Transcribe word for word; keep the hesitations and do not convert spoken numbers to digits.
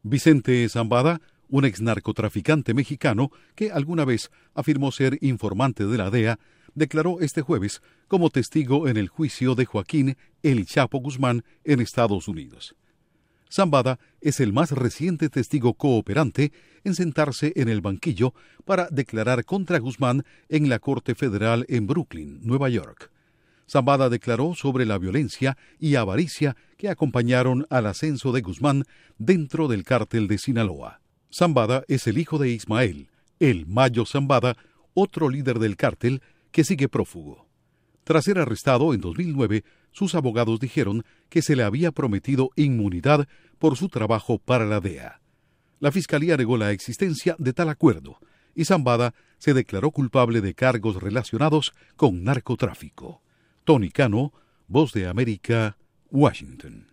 Vicente Zambada, un ex narcotraficante mexicano que alguna vez afirmó ser informante de la D E A, declaró este jueves como testigo en el juicio de Joaquín El Chapo Guzmán en Estados Unidos. Zambada es el más reciente testigo cooperante en sentarse en el banquillo para declarar contra Guzmán en la Corte Federal en Brooklyn, Nueva York. Zambada declaró sobre la violencia y avaricia que acompañaron al ascenso de Guzmán dentro del cártel de Sinaloa. Zambada es el hijo de Ismael, el Mayo Zambada, otro líder del cártel que sigue prófugo. Tras ser arrestado en dos mil nueve, sus abogados dijeron que se le había prometido inmunidad por su trabajo para la D E A. La fiscalía negó la existencia de tal acuerdo y Zambada se declaró culpable de cargos relacionados con narcotráfico. Tony Cano, Voz de América, Washington.